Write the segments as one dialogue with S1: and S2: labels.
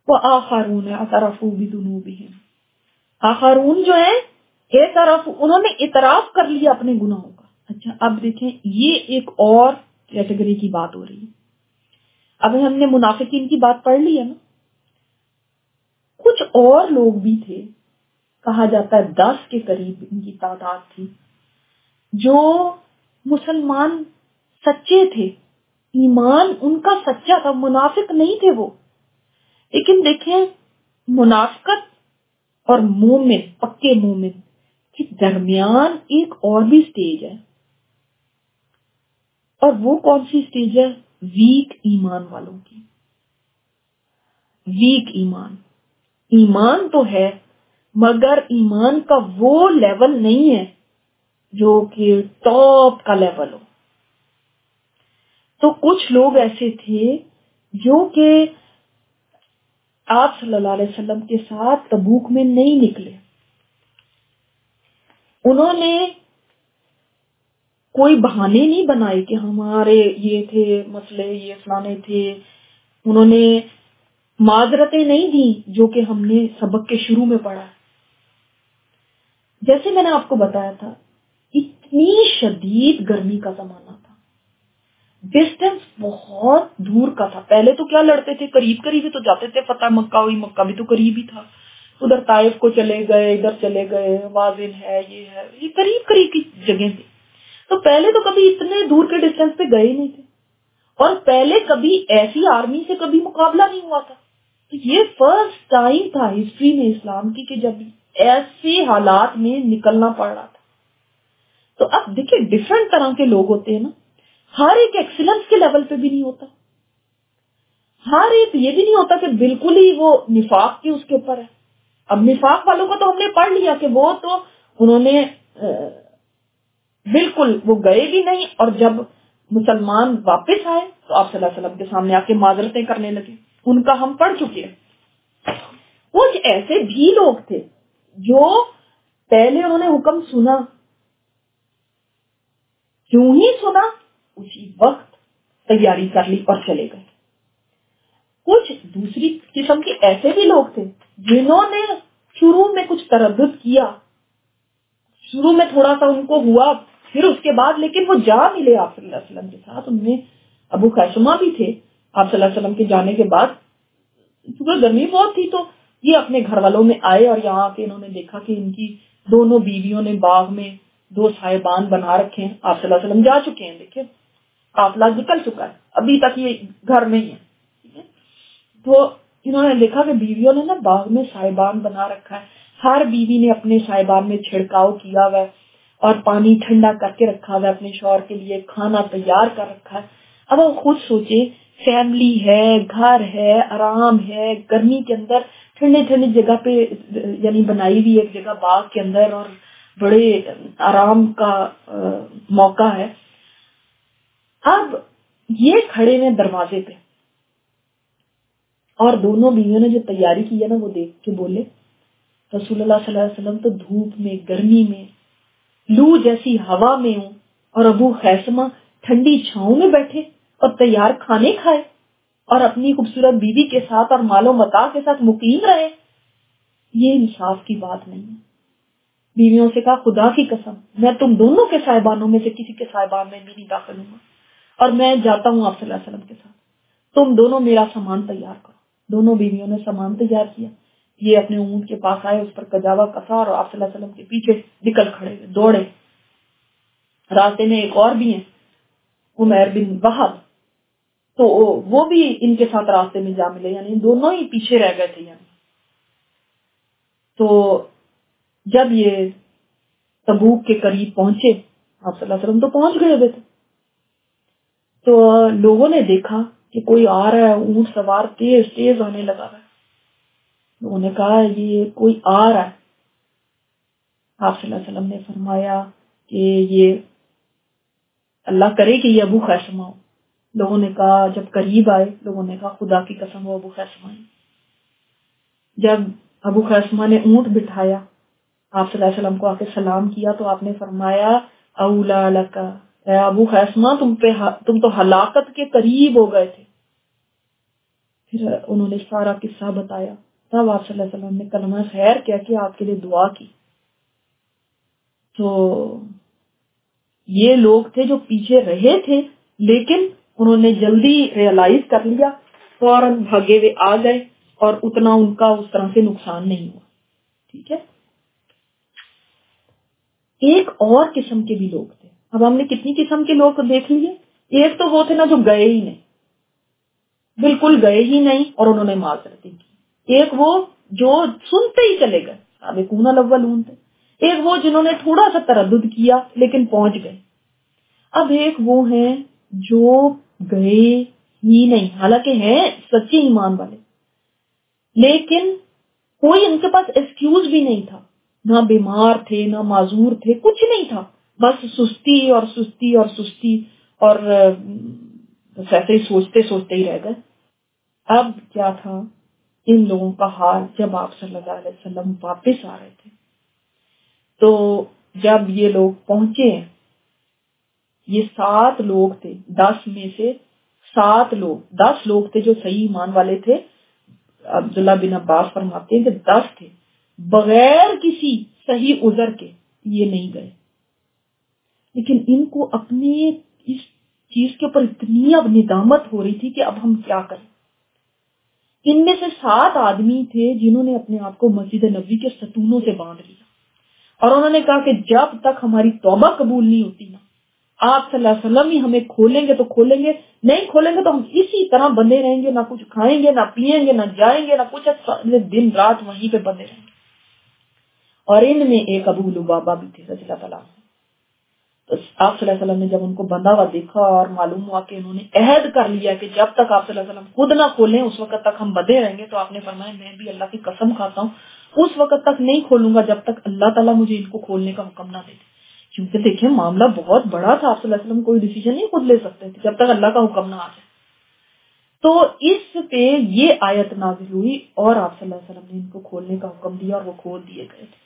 S1: وآخرون اعترفوا بذنوبہم، آخرون جو ہے انہوں نے اعتراف کر لیا اپنے گناہوں کا. اچھا اب دیکھیں یہ ایک اور کیٹیگری کی بات ہو رہی ہے. اب ہم نے منافقین کی بات پڑھ لی ہے نا. کچھ اور لوگ بھی تھے، کہا جاتا ہے 10 کے قریب ان کی تعداد تھی، جو مسلمان سچے تھے، ایمان ان کا سچا تھا، منافق نہیں تھے وہ. لیکن دیکھیں منافقت اور مومن، پکے مومن کے درمیان ایک اور بھی سٹیج ہے، اور وہ کون سی سٹیج ہے؟ ویک ایمان والوں کی. ویک ایمان تو ہے مگر ایمان کا وہ لیول نہیں ہے جو کہ ٹاپ کا لیول ہو. تو کچھ لوگ ایسے تھے جو کہ آپ صلی اللہ علیہ وسلم کے ساتھ تبوک میں نہیں نکلے. انہوں نے کوئی بہانے نہیں بنائے کہ ہمارے یہ تھے مسئلے، یہ فلانے تھے. انہوں نے معذرتیں نہیں دی جو کہ ہم نے سبق کے شروع میں پڑھا. جیسے میں نے آپ کو بتایا تھا اتنی شدید گرمی کا زمانہ تھا، ڈسٹینس بہت دور کا تھا. پہلے تو کیا لڑتے تھے، قریب قریب ہی تو جاتے تھے. فتح مکہ ہوئی، مکہ بھی تو قریب ہی تھا. ادھر طائف کو چلے گئے، ادھر چلے گئے، وازن ہے، یہ قریب قریب کی جگہ تھی. تو پہلے تو کبھی اتنے دور کے ڈسٹینس پہ گئے نہیں تھے، اور پہلے کبھی ایسی آرمی سے کبھی مقابلہ نہیں ہوا تھا. تو یہ فرسٹ ٹائم تھا ہسٹری میں اسلام کی کہ جب ایسے حالات میں نکلنا پڑ رہا تھا. تو اب دیکھیں ڈفرنٹ طرح کے لوگ ہوتے ہیں نا. ہر ایک ایکسلنس کے لیول پہ بھی نہیں ہوتا، ہر ایک یہ بھی نہیں ہوتا کہ بالکل ہی وہ نفاق کی اس کے اوپر ہے. اب نفاق والوں کو تو ہم نے پڑھ لیا کہ وہ تو انہوں نے بالکل وہ گئے بھی نہیں، اور جب مسلمان واپس آئے تو آپ صلی اللہ علیہ وسلم کے سامنے آ کے معذرتیں کرنے لگے. ان کا ہم پڑھ چکے ہیں. کچھ ایسے بھی لوگ تھے جو پہلے انہوں نے حکم سنا، کیوں ہی سنا اسی وقت تیاری کر لی اور چلے گئے. کچھ دوسری قسم کے ایسے بھی لوگ تھے جنہوں نے شروع میں کچھ تردد کیا، شروع میں تھوڑا سا ان کو ہوا، پھر اس کے بعد لیکن وہ جا ملے آپ صلی اللہ علیہ وسلم کے ساتھ. ان میں ابو خیثمہ بھی تھے. آپ صلی اللہ علیہ وسلم کے جانے کے بعد کیونکہ گرمی بہت تھی تو یہ اپنے گھر والوں میں آئے، اور یہاں کے انہوں نے دیکھا کہ ان کی دونوں بیویوں نے باغ میں 2 سائبان بنا رکھے ہیں. آپ صلی اللہ علیہ وسلم جا چکے ہیں، دیکھیں قافلہ نکل چکا ہے، ابھی تک یہ گھر میں ہی ہے. تو انہوں نے دیکھا کہ بیویوں نے نا باغ میں سائبان بنا رکھا ہے. ہر بیوی نے اپنے سائبان میں چھڑکاؤ کیا ہوا ہے، اور پانی ٹھنڈا کر کے رکھا ہوا ہے اپنے شوہر کے لیے، کھانا تیار کر رکھا ہے. اب وہ خود سوچے فیملی ہے، گھر ہے، آرام ہے، گرمی کے اندر ٹھنڈی ٹھنڈی جگہ پہ یعنی بنائی ہوئی ایک جگہ باغ کے اندر، اور بڑے آرام کا موقع ہے. اب یہ کھڑے ہیں دروازے پہ، اور دونوں بیویوں نے جو تیاری کی ہے نا وہ دیکھ کے بولے رسول اللہ صلی اللہ علیہ وسلم تو دھوپ میں، گرمی میں، لو جیسی ہوا میں ہوں، اور ابو خیثمہ ٹھنڈی چھاؤں میں بیٹھے اور تیار کھانے کھائے اور اپنی خوبصورت بیوی کے ساتھ اور مال و متاع کے ساتھ مقیم رہے. یہ انصاف کی بات نہیں ہے. بیویوں سے کہا خدا کی قسم میں تم دونوں کے صاحبانوں میں سے کسی کے صاحبان میں بھی نہیں داخل ہوں گا، اور میں جاتا ہوں آپ صلی اللہ علیہ وسلم کے ساتھ. تم دونوں میرا سامان تیار کرو. دونوں بیویوں نے سامان تیار کیا. یہ اپنے اونٹ کے پاس آئے، اس پر کجاوا کسا، اور آپ صلی اللہ علیہ وسلم کے پیچھے نکل کھڑے، دوڑے. راستے میں ایک اور بھی ہیں عمیر بن وہب، تو وہ بھی ان کے ساتھ راستے میں جا ملے، یعنی دونوں ہی پیچھے رہ گئے تھے. یعنی تو جب یہ تبوک کے قریب پہنچے، آپ صلی اللہ علیہ وسلم تو پہنچ گئے ہوئے تھے، تو لوگوں نے دیکھا کہ کوئی آ رہا ہے، اونٹ سوار تیز تیز آنے لگا ہے. لوگوں نے کہا یہ کوئی آ رہا ہے. آپ صلی اللہ علیہ وسلم نے فرمایا کہ یہ اللہ کرے کہ یہ ابو خیثمہ ہو. لوگوں نے کہا جب قریب آئے، لوگوں نے کہا خدا کی قسم وہ ابو خیثمہ ہے. جب ابو خیثمہ نے اونٹ بٹھایا، آپ صلی اللہ علیہ وسلم کو آ کے سلام کیا، تو آپ نے فرمایا اولا لکا، اے ابو خیثمہ تم تو ہلاکت کے قریب ہو گئے تھے. پھر انہوں نے سارا قصہ بتایا. تب آپ صلی اللہ علیہ وسلم نے کلمہ خیر کہہ کے آپ کے لیے دعا کی. تو یہ لوگ تھے جو پیچھے رہے تھے، لیکن انہوں نے جلدی ریئلائز کر لیا، فوراً بھاگے ہوئے آ گئے اور اتنا ان کا اس طرح سے نقصان نہیں ہوا. ٹھیک ہے. ایک اور قسم کے بھی لوگ تھے. اب ہم نے کتنی قسم کے لوگ دیکھ لیے. ایک تو وہ تھے نا جو گئے ہی نہیں، بالکل گئے ہی نہیں اور انہوں نے معذرتیں کی. ایک وہ جو سنتے ہی چلے گئے، سابقون الاولون تھے. ایک وہ جنہوں نے تھوڑا سا تردد کیا لیکن پہنچ گئے. اب ایک وہ ہیں جو گئے ہی نہیں، حالانکہ ہیں سچے ایمان والے، لیکن کوئی ان کے پاس ایکسکیوز بھی نہیں تھا. نہ بیمار تھے، نہ معذور تھے، کچھ نہیں تھا. بس سستی اور سستی اور سستی، اور بس ایسے ہی سوچتے سوچتے ہی رہ گئے. اب کیا تھا ان لوگوں کا حال جب آپ صلی اللہ علیہ وسلم واپس آ رہے تھے؟ تو جب یہ لوگ پہنچے، یہ 7 لوگ تھے، 10 میں سے 7 لوگ، 10 لوگ تھے جو صحیح ایمان والے تھے. عبداللہ بن عباس فرماتے ہیں کہ 10 تھے، بغیر کسی صحیح عذر کے یہ نہیں گئے. لیکن ان کو اپنے اس چیز کے اوپر اتنی اب ندامت ہو رہی تھی کہ اب ہم کیا کریں. ان میں سے 7 آدمی تھے جنہوں نے اپنے آپ کو مسجد نبوی کے ستونوں سے باندھ لیا، اور انہوں نے کہا کہ جب تک ہماری توبہ قبول نہیں ہوتی نا، آپ صلی اللہ علیہ وسلم ہی ہمیں کھولیں گے تو کھولیں گے، نہیں کھولیں گے تو ہم اسی طرح بندے رہیں گے، نہ کچھ کھائیں گے، نہ پیئیں گے، نہ جائیں گے، نہ کچھ، دن رات وہیں پہ بندے رہیں گے. اور ان میں ایک ابو لبابہ بھی تھے رضی اللہ تعالیٰ عنہ. تو آپ صلی اللہ علیہ وسلم نے جب ان کو بندھا ہوا دیکھا اور معلوم ہوا کہ انہوں نے عہد کر لیا کہ جب تک آپ صلی اللہ علیہ وسلم خود نہ کھولیں اس وقت تک ہم بندے رہیں گے، تو آپ نے فرمایا میں بھی اللہ کی قسم کھاتا ہوں اس وقت تک نہیں کھولوں گا جب تک اللہ تعالیٰ مجھے ان کو کھولنے کا حکم نہ دے. کیونکہ دیکھیں معاملہ بہت بڑا تھا، آپ صلی اللہ علیہ وسلم کوئی ڈیسیژن نہیں خود لے سکتے تھے جب تک اللہ کا حکم نہ آ جائے. تو اس پہ یہ آیت نازل ہوئی اور آپ صلی اللہ علیہ وسلم نے ان کو کھولنے کا حکم دیا اور وہ کھول دیے گئے تھے.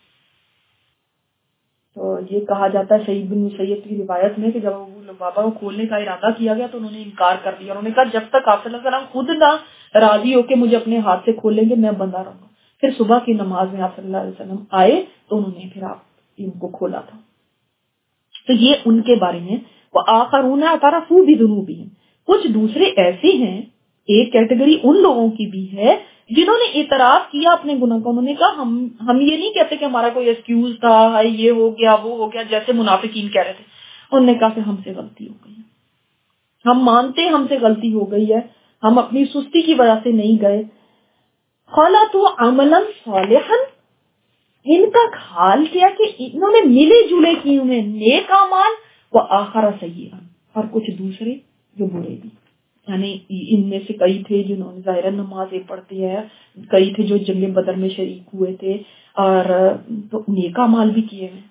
S1: تو یہ کہا جاتا ہے سعید بن مسیب کی روایت میں کہ جب ابو لبابہ کو کھولنے کا ارادہ کیا گیا تو انہوں نے انکار کر دیا. انہوں نے کہا جب تک آپ صلی اللہ علیہ وسلم خود نہ راضی ہو کے مجھے اپنے ہاتھ سے کھولیں گے میں بندہ رہوں گا. پھر صبح کی نماز میں آپ صلی اللہ علیہ وسلم آئے تو انہوں نے پھر آپ ان کو کھولا تھا. تو یہ ان کے بارے میں. وہ آخرون اعترفوا بذنوبہم، کچھ دوسرے ایسے ہیں، ایک کیٹیگری ان لوگوں کی بھی ہے جنہوں نے اعتراف کیا اپنے گناہ کا. انہوں نے کہا ہم یہ نہیں کہتے کہ ہمارا کوئی ایکسکیوز تھا، یہ ہو گیا وہ ہو گیا، جیسے منافقین کہہ رہے تھے. انہوں نے کہا کہ ہم سے غلطی ہو گئی ہے، ہم مانتے ہم سے غلطی ہو گئی ہے، ہم اپنی سستی کی وجہ سے نہیں گئے. خلطوا عملا صالحا، ان کا حال کیا کہ انہوں نے ملے جلے کیے ہوئے نیک اعمال، وہ آخر سیئا، اور کچھ دوسرے جو برے بھی. یعنی ان میں سے کئی تھے جنہوں نے ظاہر نمازیں پڑھتے ہیں، کئی تھے جو جنگ بدر میں شریک ہوئے تھے اور نیک اعمال بھی کیے ہیں،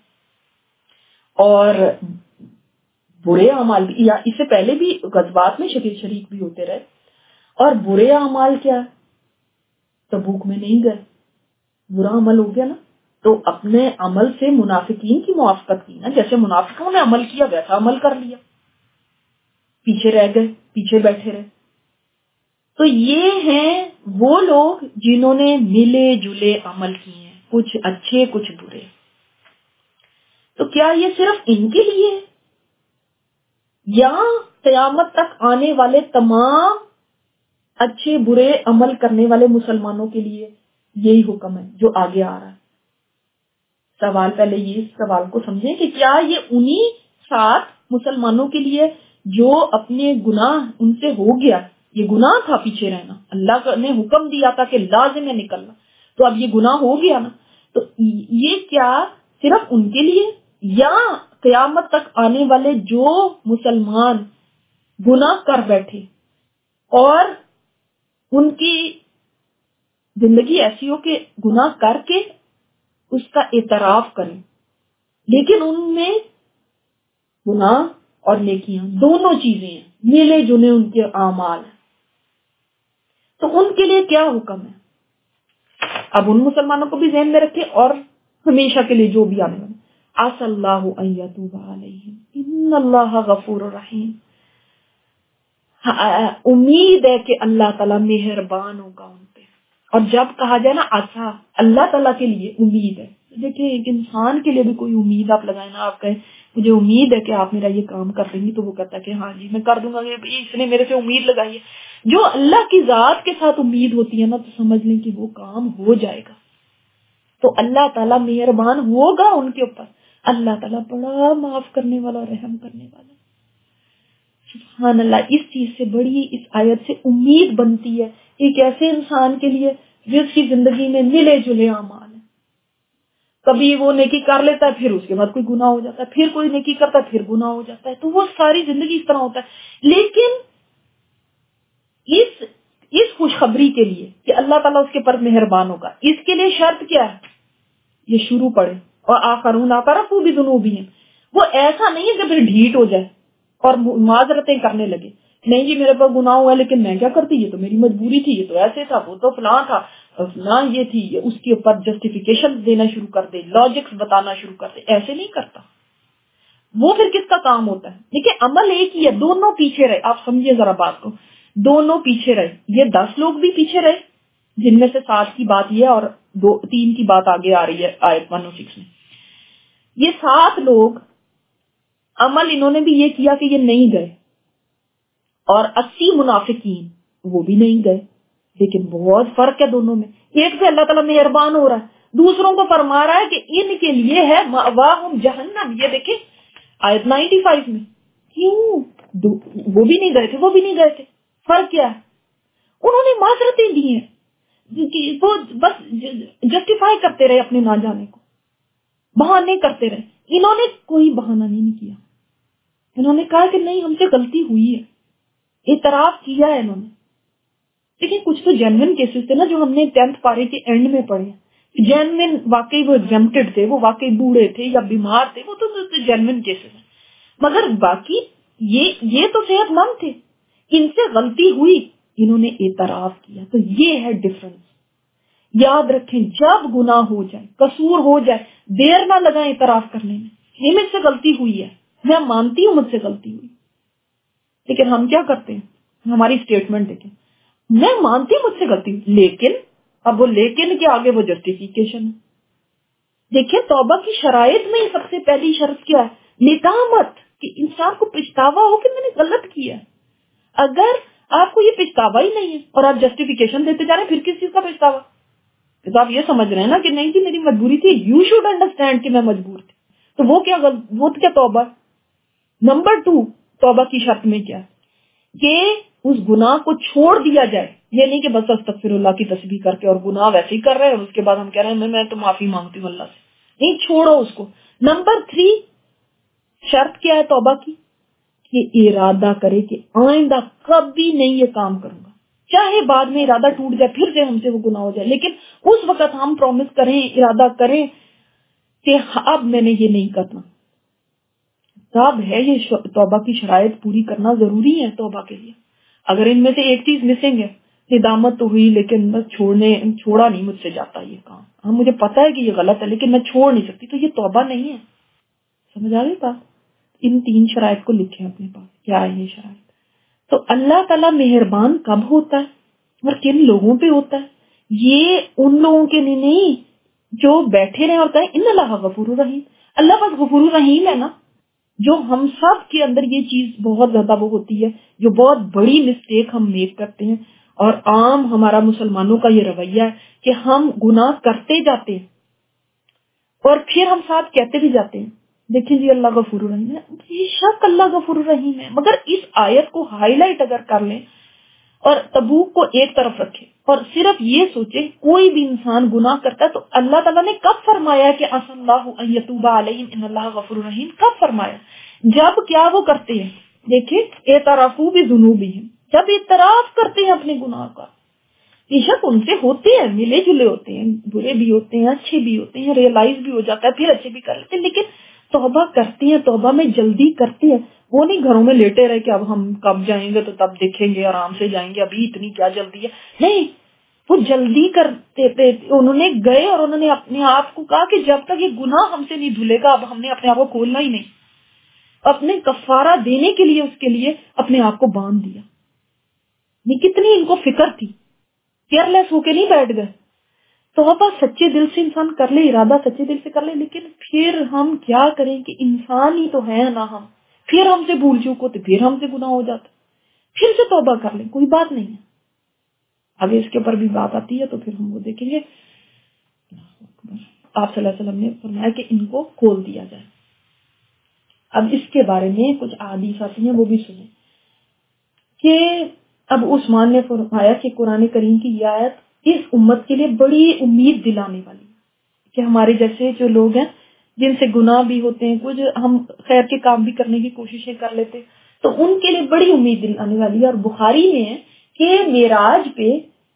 S1: اور برے اعمال بھی، یا اس سے پہلے بھی غزوات میں شریک بھی ہوتے رہے. اور برے اعمال کیا، تبوک میں نہیں گئے، برا عمل ہو گیا نا، تو اپنے عمل سے منافقین کی موافقت کی نا، جیسے منافقوں نے عمل کیا ویسا عمل کر لیا، پیچھے رہ گئے، پیچھے بیٹھے رہے. تو یہ ہیں وہ لوگ جنہوں نے ملے جلے عمل کیے ہیں، کچھ اچھے کچھ برے. تو کیا یہ صرف ان کے لیے ہے یا قیامت تک آنے والے تمام اچھے برے عمل کرنے والے مسلمانوں کے لیے یہی حکم ہے جو آگے آ رہا ہے؟ سوال پہلے یہ سوال کو سمجھیں کہ کیا یہ انہی 7 مسلمانوں کے لیے جو اپنے گناہ ان سے ہو گیا، یہ گناہ تھا پیچھے رہنا، اللہ نے حکم دیا تھا کہ لازم ہے نکلنا، تو اب یہ گناہ ہو گیا نا، تو یہ کیا صرف ان کے لیے یا قیامت تک آنے والے جو مسلمان گناہ کر بیٹھے اور ان کی زندگی ایسی ہو کہ گناہ کر کے اس کا اعتراف کریں، لیکن ان میں گناہ اور نیکیاں دونوں چیزیں ہیں، ملے جلے ان کے اعمال ہیں، تو ان کے لیے کیا حکم ہے؟ اب ان مسلمانوں کو بھی ذہن میں رکھے اور ہمیشہ کے لیے جو بھی آنے والے، عسى الله ان يتوب عليهم ان اللہ غفور رحیم. امید ہے کہ اللہ تعالیٰ مہربان ہوگا ان پہ. اور جب کہا جائے نا اچھا اللہ تعالیٰ کے لیے امید ہے، دیکھیں ایک انسان کے لیے بھی کوئی امید آپ لگائیں نا، آپ کہیں مجھے امید ہے کہ آپ میرا یہ کام کر دیں گی، تو وہ کہتا ہے کہ ہاں جی میں کر دوں گا، اس نے میرے سے امید لگائی ہے. جو اللہ کی ذات کے ساتھ امید ہوتی ہے نا تو سمجھ لیں کہ وہ کام ہو جائے گا. تو اللہ تعالیٰ مہربان ہوگا ان کے اوپر. اللہ تعالیٰ بڑا معاف کرنے والا اور رحم کرنے والا. سبحان اللہ. اس چیز سے بڑی اس آیت سے امید بنتی ہے ایک ایسے انسان کے لیے جس کی زندگی میں ملے جلے اعمال ہیں. کبھی وہ نیکی کر لیتا ہے پھر اس کے بعد کوئی گناہ ہو جاتا ہے، پھر کوئی نیکی کرتا ہے پھر گناہ ہو جاتا ہے، تو وہ ساری زندگی اس طرح ہوتا ہے. لیکن اس خوشخبری کے لیے کہ اللہ تعالیٰ اس کے پر مہربان ہوگا، اس کے لیے شرط کیا ہے؟ یہ شروع پڑے اور آخرون اعترفوا بذنوبہم. وہ ایسا نہیں ہے کہ پھر ڈھیٹ ہو جائے اور معذرتیں کرنے لگے. نہیں جی میرے پاس گناہ ہوا ہے لیکن میں کیا کرتی، یہ تو میری مجبوری تھی، یہ تو ایسے تھا، وہ تو فلاں تھا، فلاں یہ تھی، یہ اس کے اوپر جسٹیفیکیشن دینا شروع کر دے، لاجکس بتانا شروع کر دے. ایسے نہیں کرتا. وہ پھر کس کا کام ہوتا ہے؟ دیکھیں عمل ایک ہی ہے، دونوں پیچھے رہے. آپ سمجھے ذرا بات کو، دونوں پیچھے رہے. یہ 10 لوگ بھی پیچھے رہے جن میں سے 7 کی بات یہ اور 3 کی بات آگے آ رہی ہے آیت 106 میں. یہ 7 لوگ عمل انہوں نے بھی یہ کیا کہ یہ نہیں گئے، اور 80 منافقین وہ بھی نہیں گئے. لیکن بہت فرق ہے دونوں میں. ایک سے اللہ تعالیٰ مہربان ہو رہا ہے، دوسروں کو فرما رہا ہے کہ ان کے لیے ہے مأواہم جہنم. یہ دیکھیں آیت 95 میں. کیوں وہ بھی نہیں گئے تھے، وہ بھی نہیں گئے تھے. فرق کیا ہے؟ انہوں نے معذرتیں دی ہیں، وہ بس جسٹیفائی کرتے رہے اپنے نہ جانے کو، بہانے کرتے رہے. انہوں نے کوئی بہانہ نہیں کیا. انہوں نے کہا کہ نہیں ہم سے غلطی ہوئی ہے، اعتراف کیا ہے انہوں نے. لیکن کچھ تو جینوین کیسز تھے نا جو ہم نے 10th پارے کے اینڈ میں پڑھے ہیں. جینوین واقعی وہ ایگزمپٹڈ تھے، وہ واقعی بوڑھے تھے یا بیمار تھے، وہ تو جینوین کیسز ہیں. مگر باقی یہ تو صحت مند تھے. ان سے غلطی ہوئی، انہوں نے اعتراف کیا. تو یہ ہے ڈفرنس. یاد رکھیں جب گناہ ہو جائے، قصور ہو جائے، دیر نہ لگائیں اعتراف کرنے میں. یہ مجھ سے غلطی ہوئی ہے، میں مانتی ہوں مجھ سے غلطی ہوئی. لیکن ہم کیا کرتے ہیں؟ ہماری اسٹیٹمنٹ دیکھیں، میں مانتی ہوں مجھ سے غلطی ہوئی، لیکن اب وہ لیکن کے آگے وہ جسٹیفیکیشن ہے. دیکھیں توبہ کی شرائط میں سب سے پہلی شرط کیا ہے؟ ندامت، کہ انسان کو پچھتاوا ہو کہ میں نے غلط کیا. اگر آپ کو یہ پچھتاوا ہی نہیں ہے اور آپ جسٹیفیکیشن دیتے جا رہے ہیں، پھر کس چیز کا پچھتاوا؟ تو آپ یہ سمجھ رہے ہیں نا کہ نہیں تھی میری مجبوری تھی. یو شوڈ انڈرسٹینڈ کہ میں مجبور تھی. تو وہ کیا توبہ؟ نمبر 2 توبہ کی شرط میں کیا کہ اس گناہ کو چھوڑ دیا جائے. یہ نہیں کہ بس استغفر اللہ کی تسبیح کر کے اور گناہ ویسے ہی کر رہے ہیں اور اس کے بعد ہم کہہ رہے ہیں میں تو معافی مانگتی ہوں اللہ سے. نہیں، چھوڑو اس کو. نمبر 3 شرط کیا ہے توبہ کی؟ کہ ارادہ کرے کہ آئندہ کبھی نہیں یہ کام کروں گا. چاہے بعد میں ارادہ ٹوٹ جائے، پھر سے ہم سے وہ گناہ ہو جائے، لیکن اس وقت ہم پرومس کریں، ارادہ کریں کہ اب میں نے یہ نہیں کرنا. تب ہے یہ توبہ کی شرائط پوری کرنا ضروری ہے توبہ کے لیے. اگر ان میں سے ایک چیز مسنگ ہے، ندامت تو ہوئی لیکن بس چھوڑا نہیں مجھ سے جاتا یہ کام، ہاں مجھے پتا ہے کہ یہ غلط ہے لیکن میں چھوڑ نہیں سکتی، تو یہ توبہ نہیں ہے. سمجھ آ رہی بات؟ ان 3 شرائط کو لکھیں اپنے پاس. کیا ہے یہ شرائط؟ تو اللہ تعالیٰ مہربان کب ہوتا ہے اور کن لوگوں پہ ہوتا ہے؟ یہ ان لوگوں کے لیے نہیں جو بیٹھے رہے اور کہیں ان اللہ غفور الرحیم. اللہ بس غفور الرحیم ہے نا. جو ہم سب کے اندر یہ چیز بہت زیادہ وہ ہوتی ہے، جو بہت بڑی مسٹیک ہم میک کرتے ہیں، اور عام ہمارا مسلمانوں کا یہ رویہ ہے کہ ہم گناہ کرتے جاتے ہیں اور پھر ہم ساتھ کہتے بھی جاتے ہیں دیکھیں جی اللہ غفور الرحیم ہے. بے شک اللہ غفور الرحیم ہے، مگر اس آیت کو ہائی لائٹ اگر کر لیں اور تبوک کو ایک طرف رکھیں اور صرف یہ سوچیں کوئی بھی انسان گناہ کرتا ہے تو اللہ تعالیٰ نے کب فرمایا کہ عسى الله ان يتوب عليهم ان اللہ غفور الرحیم؟ کب فرمایا؟ جب کیا وہ کرتے ہیں؟ دیکھیں اعترافوا بذنوبہم، جب اعتراف کرتے ہیں اپنے گناہ کا. بے شک ان سے ہوتے ہیں، ملے جلے ہوتے ہیں، برے بھی ہوتے ہیں، اچھے بھی ہوتے ہیں، ریئلائز بھی ہو جاتا ہے، پھر اچھے بھی کر لیتے ہیں، لیکن توبہ کرتے ہیں، توبہ میں جلدی کرتے ہیں. وہ نہیں گھروں میں لیٹے رہے کہ اب ہم کب جائیں گے تو تب دیکھیں گے، آرام سے جائیں گے، ابھی اتنی کیا جلدی ہے. نہیں، وہ جلدی کرتے تھے. انہوں نے گئے اور انہوں نے اپنے آپ کو کہا کہ جب تک یہ گناہ ہم سے نہیں دھلے گا اب ہم نے اپنے آپ کو کھولنا ہی نہیں. اپنے کفارہ دینے کے لیے اس کے لیے اپنے آپ کو باندھ دیا. کتنی ان کو فکر تھی، کیئر لیس ہو کے نہیں بیٹھ گئے. توبہ سچے دل سے انسان کر لے، ارادہ سچے دل سے کر لے، لیکن پھر ہم کیا کریں کہ انسان ہی تو ہے نا ہم، پھر ہم سے بھول چوک ہوتے، پھر ہم سے گناہ ہو جاتا، پھر سے توبہ کر لیں، کوئی بات نہیں ہے. آگے اس کے اوپر بھی بات آتی ہے تو پھر ہم وہ دیکھیں گے. آپ صلی اللہ علیہ وسلم نے فرمایا کہ ان کو کھول دیا جائے. اب اس کے بارے میں کچھ احادیث آتی ہیں، وہ بھی سنیں کہ اب عثمان نے فرمایا کہ قرآن کریم کی یہ آیت اس امت کے لیے بڑی امید دلانے والی ہے کہ ہمارے جیسے جو لوگ ہیں جن سے گناہ بھی ہوتے ہیں، کچھ ہم خیر کے کام بھی کرنے کی کوششیں کر لیتے، تو ان کے لیے بڑی امید دلانے والی ہے. اور بخاری میں ہے کہ معراج پہ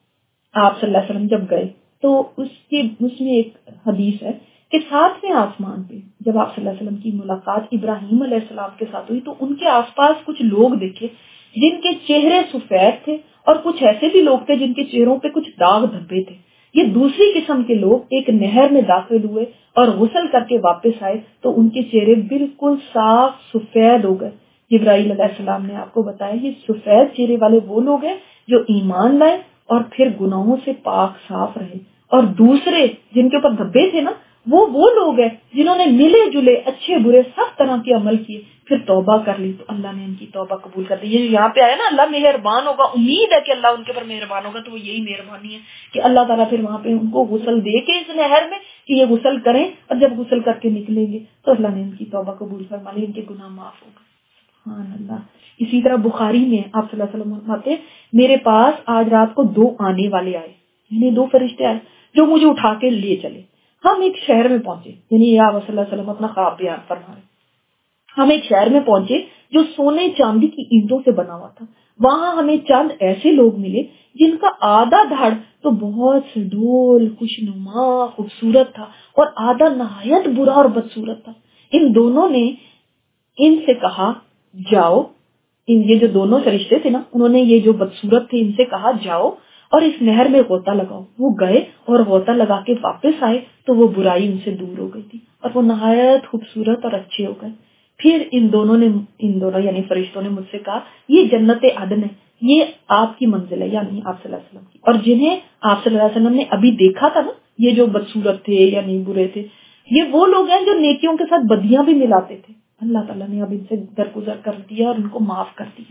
S1: آپ صلی اللہ علیہ وسلم جب گئے تو اس میں ایک حدیث ہے کہ ساتویں آسمان پہ جب آپ صلی اللہ علیہ وسلم کی ملاقات ابراہیم علیہ السلام کے ساتھ ہوئی تو ان کے آس پاس کچھ لوگ دیکھے جن کے چہرے سفید تھے، اور کچھ ایسے بھی لوگ تھے جن کے چہروں پہ کچھ داغ دھبے تھے. یہ دوسری قسم کے لوگ ایک نہر میں داخل ہوئے اور غسل کر کے واپس آئے تو ان کے چہرے بالکل صاف سفید ہو گئے. جبرائیل علیہ السلام نے آپ کو بتایا یہ سفید چہرے والے وہ لوگ ہیں جو ایمان لائے اور پھر گناہوں سے پاک صاف رہے. اور دوسرے جن کے اوپر دھبے تھے نا، وہ لوگ ہیں جنہوں نے ملے جلے اچھے برے سب طرح کے عمل کیے، پھر توبہ کر لی تو اللہ نے ان کی توبہ قبول کر دی. یہ یہاں پہ آیا نا اللہ مہربان ہوگا، امید ہے کہ اللہ ان کے اوپر مہربان ہوگا، تو وہ یہی مہربانی ہے کہ اللہ تعالیٰ پھر وہاں پہ ان کو غسل دے کے اس نہر میں کہ یہ غسل کریں، اور جب غسل کر کے نکلیں گے تو اللہ نے ان کی توبہ قبول فرما لی، ان کے گناہ معاف ہو گئے. سبحان اللہ. اسی طرح بخاری میں آپ صلی اللہ علیہ وسلم فرماتے میرے پاس آج رات کو 2 آنے والے آئے، یعنی 2 فرشتے آئے جو مجھے اٹھا کے لے چلے. ہم ایک شہر میں پہنچے، یعنی آپ صلی اللہ علیہ وسلم اپنا خواب بیان فرما رہے. ہم ایک شہر میں پہنچے جو سونے چاندی کی اینٹوں سے بنا ہوا تھا. وہاں ہمیں چند ایسے لوگ ملے جن کا آدھا دھڑ تو بہت سے ڈول خوشنما خوبصورت تھا اور آدھا نہایت برا اور بدصورت تھا. ان دونوں نے ان سے کہا جاؤ، یہ جو دونوں فرشتے تھے نا، انہوں نے یہ جو بدصورت تھے ان سے کہا جاؤ اور اس نہر میں غوطہ لگاؤ. وہ گئے اور غوطہ لگا کے واپس آئے تو وہ برائی ان سے دور ہو گئی تھی اور وہ نہایت خوبصورت اور اچھے ہو گئے. پھر ان دونوں یعنی فرشتوں نے مجھ سے کہا یہ جنت عدن ہے، یہ آپ کی منزل ہے، یعنی آپ صلی اللہ علیہ وسلم کی. اور جنہیں آپ صلی اللہ علیہ وسلم نے ابھی دیکھا تھا نا، یہ جو بدصورت تھے یعنی برے تھے، یہ وہ لوگ ہیں جو نیکیوں کے ساتھ بدیاں بھی ملاتے تھے. اللہ تعالیٰ نے اب ان سے درگزر کر دیا اور ان کو معاف کر دیا.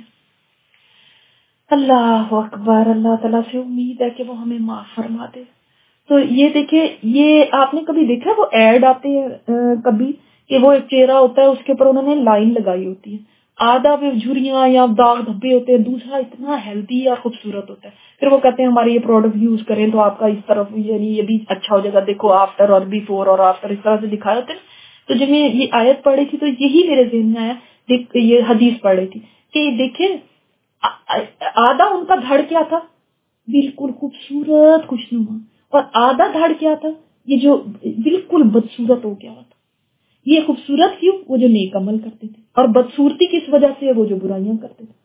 S1: اللہ اکبر. اللہ تعالیٰ سے امید ہے کہ وہ ہمیں معاف فرما دے. تو یہ دیکھیں، یہ آپ نے کبھی دیکھا وہ ایڈ آتے ہیں کبھی کہ وہ ایک چہرہ ہوتا ہے اس کے اوپر انہوں نے لائن لگائی ہوتی ہے، آدھا پہ جھریاں یا داغ دھبے ہوتے ہیں، دوسرا اتنا ہیلدی اور خوبصورت ہوتا ہے. پھر وہ کہتے ہیں ہمارے یہ پروڈکٹ یوز کریں تو آپ کا اس طرف یعنی یہ بھی اچھا ہو جائے گا، دیکھو آفٹر اور بیفور اور آفٹر اس طرح سے دکھائے ہوتے ہیں. تو جب میں یہ آیت پڑھ رہی تھی تو یہی میرے ذہن میں آیا، یہ حدیث پڑھ رہی تھی کہ دیکھیں آدھا ان کا دھڑ کیا تھا، بالکل خوبصورت خوشنما، اور آدھا دھڑ کیا تھا یہ جو بالکل بدصورت ہو گیا تھا. یہ خوبصورت کیوں؟ وہ جو نیک عمل کرتے تھے، اور بدصورتی کس وجہ سے؟ وہ جو برائیاں کرتے تھے.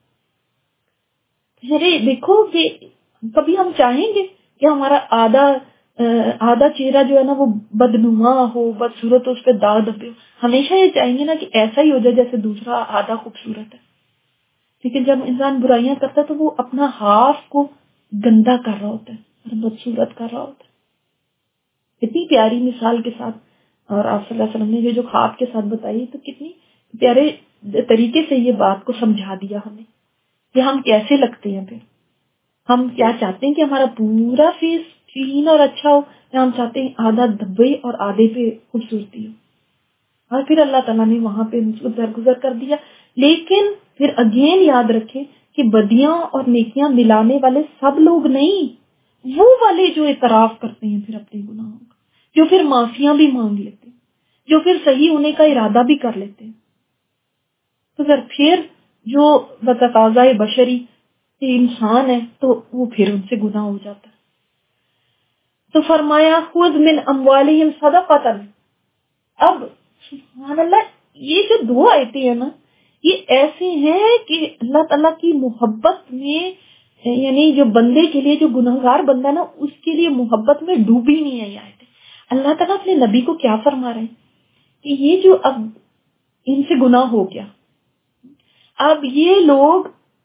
S1: دیکھو کہ کبھی ہم چاہیں گے کہ ہمارا آدھا چہرہ جو ہے نا وہ بدنما ہو، بدصورت ہو، اس پہ داغ دھبے ہو. ہمیشہ یہ چاہیں گے نا کہ ایسا ہی ہو جائے جیسے دوسرا آدھا خوبصورت ہے. لیکن جب انسان برائیاں کرتا ہے تو وہ اپنا ہاف کو گندا کر رہا ہوتا ہے اور بدصورت کر رہا ہوتا ہے. اتنی پیاری مثال کے ساتھ، اور آپ صلی اللہ علیہ وسلم نے یہ جو خواب کے ساتھ بتائی تو کتنی پیارے طریقے سے یہ بات کو سمجھا دیا ہمیں کہ ہم کیسے لگتے ہیں. پھر ہم کیا چاہتے ہیں کہ ہمارا پورا فیس کلین اور اچھا ہو، یا ہم چاہتے ہیں آدھا دھبے اور آدھے پہ خوبصورتی ہو. اور پھر اللہ تعالیٰ نے وہاں پہ اس کو درگزر کر دیا. لیکن پھر اگین یاد رکھیں کہ بدیاں اور نیکیاں ملانے والے سب لوگ نہیں، وہ والے جو اعتراف کرتے ہیں پھر اپنے گناہوں کا، جو پھر معافیاں بھی مانگ لیتے ہیں، جو پھر صحیح ہونے کا ارادہ بھی کر لیتے ہیں. تو پھر جو بتقاضۂ بشری انسان ہے تو وہ پھر ان سے گناہ ہو جاتا ہے. تو فرمایا خذ من اموالہم صدقۃ. اب سبحان اللہ، یہ جو 2 آیتیں ہیں نا یہ ایسے ہیں کہ اللہ تعالیٰ کی محبت میں، یعنی جو بندے کے لیے، جو گنہگار بندہ نا اس کے لیے محبت میں ڈوبی نہیں ہے یہ آیتیں. اللہ تعالیٰ اپنے نبی کو کیا فرما رہے ہیں کہ یہ جو اب ان سے گناہ ہو گیا، اب یہ لوگ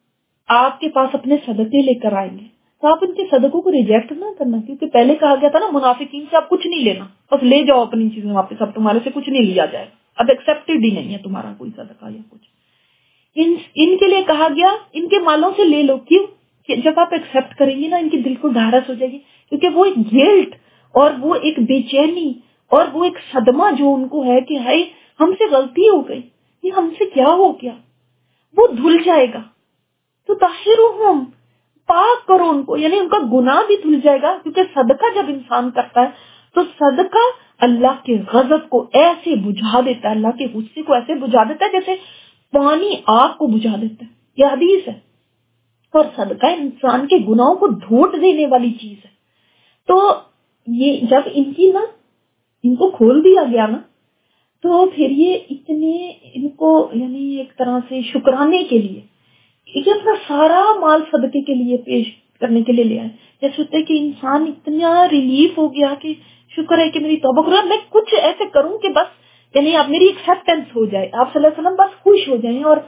S1: آپ کے پاس اپنے صدقے لے کر آئیں گے تو آپ ان کے صدقوں کو ریجیکٹ نہ کرنا، کیونکہ پہلے کہا گیا تھا نا منافقین سے آپ کچھ نہیں لینا، بس لے جاؤ اپنی چیزیں واپس، اب تمہارے سے کچھ نہیں لیا جائے گا، اب ایکسپٹیڈ ہی نہیں ہے تمہارا کوئی صدقہ یا کچھ۔ ان کے لیے کہا گیا ان کے مالوں سے لے لو، کیوں کہ جب آپ ایکسپٹ کریں گے نا ان کے دل کو ڈھارس ہو جائے گی، کیونکہ وہ ایک گلٹ اور وہ ایک بے چینی اور وہ ایک صدمہ جو ان کو ہے کہ ہائے ہم سے غلطی ہو گئی، یہ ہم سے کیا ہو گیا، وہ دھل جائے گا۔ تو طاہرہم، پاک کرو ان کو، یعنی ان کا گناہ بھی دھل جائے گا، کیونکہ صدقہ جب انسان کرتا ہے تو صدقہ اللہ کے غضب کو ایسے بجھا دیتا ہے، اللہ کے غصے کو ایسے بجھا دیتا ہے جیسے پانی آگ کو بجھا دیتا ہے، یہ حدیث ہے۔ اور صدقہ انسان کے گناہوں کو دھوٹ دینے والی چیز ہے۔ تو یہ جب ان کو کھول دیا گیا نا، تو پھر یہ اتنے ان کو یعنی ایک طرح سے شکرانے کے لیے یہ اپنا سارا مال صدقے کے لیے پیش کرنے کے لیے لے آئے، جیسے ہوتا ہے کہ انسان اتنا ریلیف ہو گیا کہ شکر ہے کہ میری توبہ کرو، میں کچھ ایسے کروں کہ بس یعنی اب میری ایکسپٹینس ہو جائے، آپ صلی اللہ علیہ وسلم بس خوش ہو جائیں اور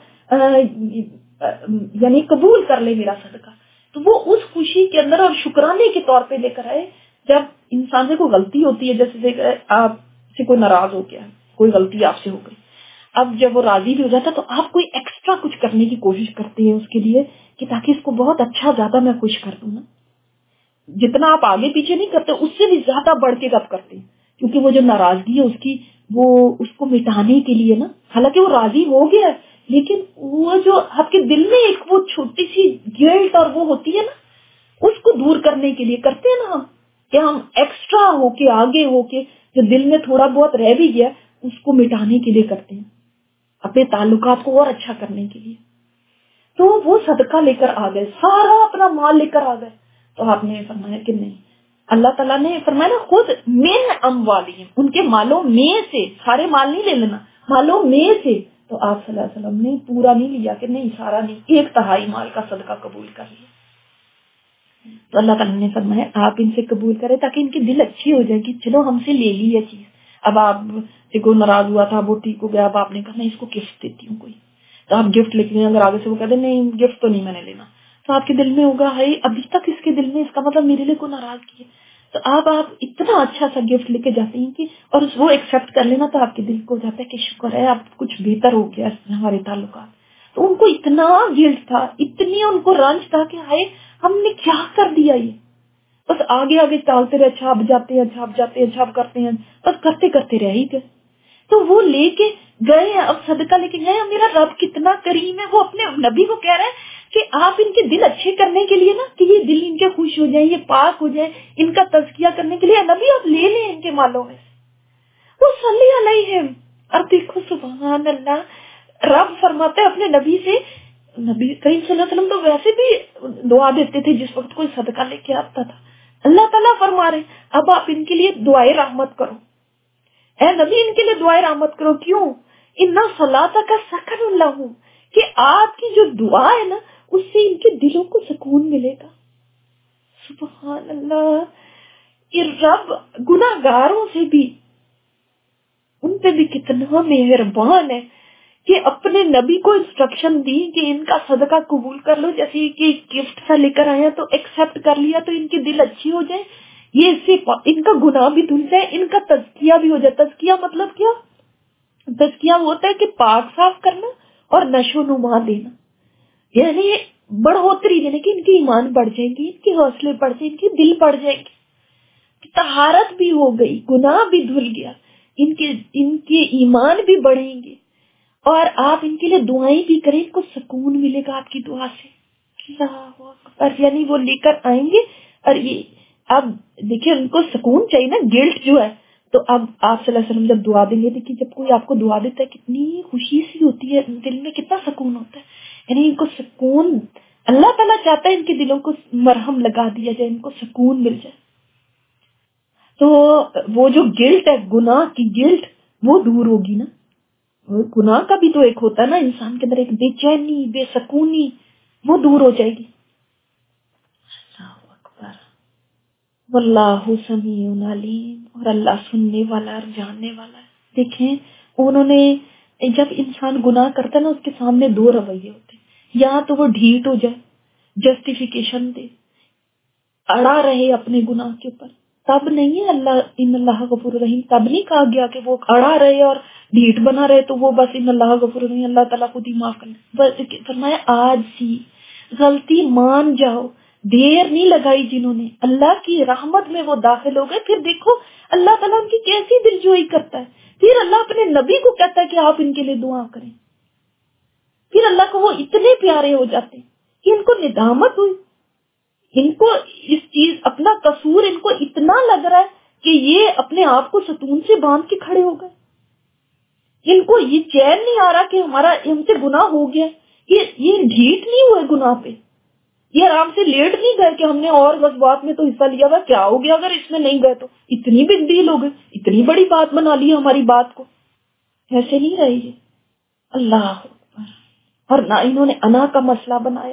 S1: یعنی قبول کر لے میرا صدقہ۔ تو وہ اس خوشی کے اندر اور شکرانے کے طور پہ لے کر آئے۔ جب انسان سے کوئی غلطی ہوتی ہے، جیسے آپ سے کوئی ناراض ہو گیا، کوئی غلطی آپ سے ہو گئی، اب جب وہ راضی بھی ہو جاتا تو آپ کوئی ایکسٹرا کچھ کرنے کی کوشش کرتے ہیں اس کے لیے کہ تاکہ اس کو بہت اچھا زیادہ میں خوش کر دوں نا، جتنا آپ آگے پیچھے نہیں کرتے اس سے بھی زیادہ بڑھ کے گپ کرتے ہیں، کیونکہ وہ جو ناراضگی ہے اس کو مٹانے کے لیے نا، حالانکہ وہ راضی ہو گیا ہے لیکن وہ جو آپ کے دل میں ایک وہ چھوٹی سی گلٹ اور وہ ہوتی ہے نا، اس کو دور کرنے کے لیے کرتے ہیں نا ہم، کہ ہم ایکسٹرا ہو کے آگے ہو کے جو دل میں تھوڑا بہت رہ بھی گیا اس کو مٹانے کے لیے کرتے ہیں، اپنے تعلقات کو اور اچھا کرنے کے لیے۔ تو وہ صدقہ لے کر آ گئے، سارا اپنا مال لے کر آ گئے۔ تو آپ نے فرمایا کہ نہیں، اللہ تعالیٰ نے فرمایا نا خود من اموالہم، ان کے مالوں میں سے، سارے مال نہیں لے لینا، مالوں میں سے۔ تو آپ صلی اللہ علیہ وسلم نے پورا نہیں لیا کہ نہیں سارا نہیں، 1/3 مال کا صدقہ قبول کر لیا۔ تو اللہ تعالیٰ نے فرمایا آپ ان سے قبول کریں تاکہ ان کے دل اچھی ہو جائے کہ چلو ہم سے لے لی یہ چیز، اب آپ سے کوئی ناراض ہوا تھا وہ ٹھیک ہو گیا، اب آپ نے کہا میں اس کو گفٹ دیتی ہوں کوئی، تو آپ گفٹ لکھ لیں، اگر آگے سے وہ کہتے نہیں گفٹ تو نہیں میں نے لینا، تو آپ کے دل میں ہوگا ہے ابھی تک اس کے دل میں اس کا مطلب میرے لیے کوئی ناراضگی ہے، تو آپ اتنا اچھا سا گفٹ لے کے جاتے ہیں کہ اور وہ ایکسپٹ کر لینا تو آپ کے دل کو ہو جاتا ہے کہ شکر ہے اب کچھ بہتر ہو گیا ہمارے تعلقات۔ تو ان کو اتنا گلٹ تھا، اتنی ان کو رنج تھا کہ ہائے ہم نے کیا کر دیا، یہ بس آگے آگے ٹالتے رہے، چھاپ جاتے ہیں چھاپ جاتے ہیں چھاپ کرتے ہیں، بس کرتے کرتے رہ ہی گئے۔ تو وہ لے کے گئے ہیں، اب صدقہ لے کے گئے، میرا رب کتنا کریم ہے، وہ اپنے نبی کو کہہ رہے ہیں کہ آپ ان کے دل اچھے کرنے کے لیے نا، کہ یہ دل ان کے خوش ہو جائیں، یہ پاک ہو جائیں، ان کا تزکیہ کرنے کے لیے نبی آپ لے لیں ان کے مالوں میں سے، وہ صلی علیہم۔ اور دیکھو سبحان اللہ، رب فرماتے اپنے نبی سے، نبی کریم صلی اللہ علیہ وسلم تو ویسے بھی دعا دیتے تھے جس وقت کوئی صدقہ لے کے آتا تھا، اللہ تعالیٰ فرما رہے اب آپ ان کے لیے دعائے رحمت کرو، اے نبی ان کے لیے دعائے رحمت کرو، کیوں؟ اِنَّ صَلَاتَكَ سَكَنٌ لَّهُمْ، کہ آپ کی جو دعا ہے نا اس سے ان کے دلوں کو سکون ملے گا۔ سبحان اللہ، یہ رب گناہگاروں سے بھی ان پہ بھی کتنا مہربان ہے کہ اپنے نبی کو انسٹرکشن دی کہ ان کا صدقہ قبول کر لو، جیسے کہ گفٹ سا لے کر آیا تو ایکسپٹ کر لیا تو ان کے دل اچھی ہو جائے، یہ اس سے ان کا گناہ بھی دھل جائے، ان کا تزکیہ بھی ہو جائے۔ تزکیہ مطلب کیا؟ تزکیہ وہ ہوتا ہے کہ پاک صاف کرنا اور نشو نما دینا، یعنی بڑھوتری دینے کی، ان کے ایمان بڑھ جائیں گے، ان کے حوصلے بڑھ جائیں گے، دل بڑھ جائیں گے، طہارت بھی ہو گئی، گناہ بھی دھل گیا، ان کے ایمان بھی بڑھیں گے، اور آپ ان کے لیے دعائیں بھی کریں، ان کو سکون ملے گا آپ کی دعا سے۔ اللہ اکبر، یعنی وہ لے کر آئیں گے، اور یہ اب دیکھیں ان کو سکون چاہیے نا، گلٹ جو ہے، تو اب آپ صلی اللہ علیہ وسلم جب دعا دیں گے، دیکھیے جب کوئی آپ کو دعا دیتا ہے کتنی خوشی سی ہوتی ہے، دل میں کتنا سکون ہوتا ہے، یعنی ان کو سکون، اللہ تعالیٰ چاہتا ہے ان کے دلوں کو مرہم لگا دیا جائے، ان کو سکون مل جائے، تو وہ جو گلٹ ہے، گناہ کی گلٹ، وہ دور ہوگی نا۔ گناہ کا بھی تو ایک ہوتا ہے نا انسان کے اندر ایک بے چینی، بے سکونی، وہ دور ہو جائے گی۔ اللہ اکبر، واللہ سمیع علیم، اور اللہ سننے والا اور جاننے والا ہے۔ دیکھیں انہوں نے، جب انسان گناہ کرتا ہے نا اس کے سامنے دو رویے ہوتے ہیں، یا تو وہ ڈھیٹ ہو جائے جسٹیفیکیشن دے، اڑا رہے اپنے گناہ کے اوپر، تب نہیں ہے اللہ ان اللہ غفور رحیم، تب نہیں کہا گیا کہ وہ اڑا رہے اور ڈھیٹ بنا رہے تو وہ بس ان اللہ غفور رحیم، اللہ تعالیٰ خود ہی معاف کرنا، بس فرمایا آج ہی غلطی مان جاؤ، دیر نہیں لگائی جنہوں نے، اللہ کی رحمت میں وہ داخل ہو گئے۔ پھر دیکھو اللہ تعالیٰ ان کی کیسی دلجوئی کرتا ہے، پھر اللہ اپنے نبی کو کہتا ہے کہ آپ ان کے لیے دعا کریں، پھر اللہ کو وہ اتنے پیارے ہو جاتے ہیں کہ ان کو ندامت ہوئی، ان کو اس چیز اپنا قصور ان کو اتنا لگ رہا ہے کہ یہ اپنے آپ کو ستون سے باندھ کے کھڑے ہو گئے، ان کو یہ چین نہیں آ رہا کہ ہمارا ہم سے گناہ ہو گیا، یہ ڈھیٹ نہیں ہوئے گناہ پہ، یہ آرام سے لیٹ نہیں گئے کہ ہم نے اور غزوات میں تو حصہ لیا ہوا، کیا ہو گیا اگر اس میں نہیں گئے تو، اتنی بگ ڈیل ہو گئی، اتنی بڑی بات بنا لی ہماری بات کو، ایسے نہیں رہے یہ، اللہ اکبر۔ اور نہ انہوں نے انا کا مسئلہ بنایا،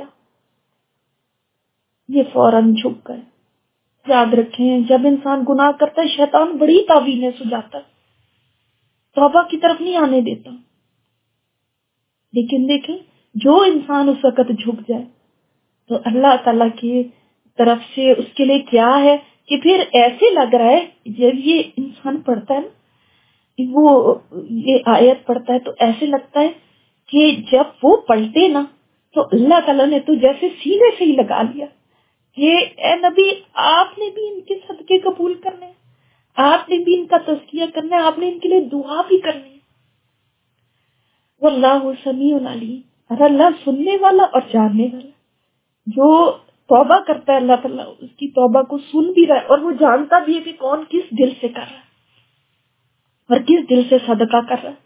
S1: یہ فوراً جھک گئے۔ یاد رکھیں جب انسان گناہ کرتا ہے شیطان بڑی تعویذیں سجاتا ہے، توبہ کی طرف نہیں آنے دیتا، لیکن دیکھیں جو انسان اس وقت جھک جائے تو اللہ تعالیٰ کی طرف سے اس کے لیے کیا ہے کہ پھر ایسے لگ رہا ہے، جب یہ انسان پڑھتا ہے نا، وہ یہ آیت پڑھتا ہے تو ایسے لگتا ہے کہ جب وہ پلٹے نا تو اللہ تعالیٰ نے تو جیسے سینے سے ہی لگا لیا کہ اے نبی آپ نے بھی ان کے صدقے قبول کرنے، آپ نے بھی ان کا تزکیہ کرنا ہے، آپ نے ان کے لیے دعا بھی کرنی ہے۔ واللہ سمیع علیم، اور اللہ سننے والا اور جاننے والا، جو توبہ کرتا ہے اللہ تعالیٰ اس کی توبہ کو سن بھی رہا ہے اور وہ جانتا بھی ہے کہ کون کس دل سے کر رہا ہے اور کس دل سے صدقہ کر رہا ہے۔